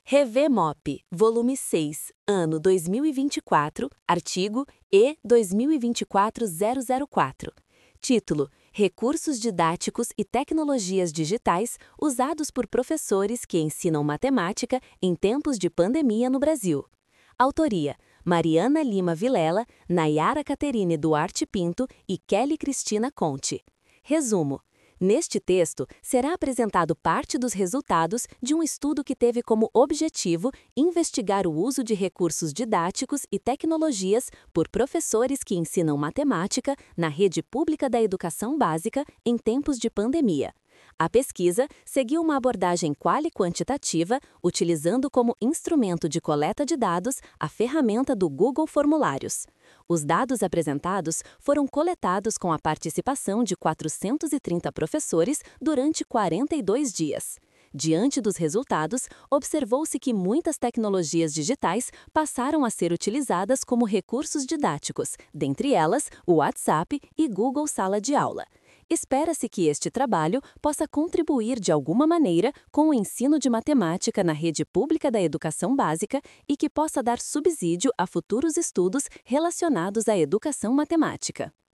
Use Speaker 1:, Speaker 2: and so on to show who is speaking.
Speaker 1: ReVMOP, volume 6, ano 2024, artigo E 2024-004. Título: Recursos didáticos e tecnologias digitais usados por professores que ensinam matemática em tempos de pandemia no Brasil. Autoria: Mariana Lima Vilela, Nayara Caterine Duarte Pinto e Kelly Cristina Conte. Resumo: neste texto, será apresentado parte dos resultados de um estudo que teve como objetivo investigar o uso de recursos didáticos e tecnologias por professores que ensinam matemática na rede pública da educação básica em tempos de pandemia. A pesquisa seguiu uma abordagem quali-quantitativa, utilizando como instrumento de coleta de dados a ferramenta do Google Formulários. Os dados apresentados foram coletados com a participação de 430 professores durante 42 dias. Diante dos resultados, observou-se que muitas tecnologias digitais passaram a ser utilizadas como recursos didáticos, dentre elas o WhatsApp e Google Sala de Aula. Espera-se que este trabalho possa contribuir de alguma maneira com o ensino de matemática na rede pública da educação básica e que possa dar subsídio a futuros estudos relacionados à educação matemática.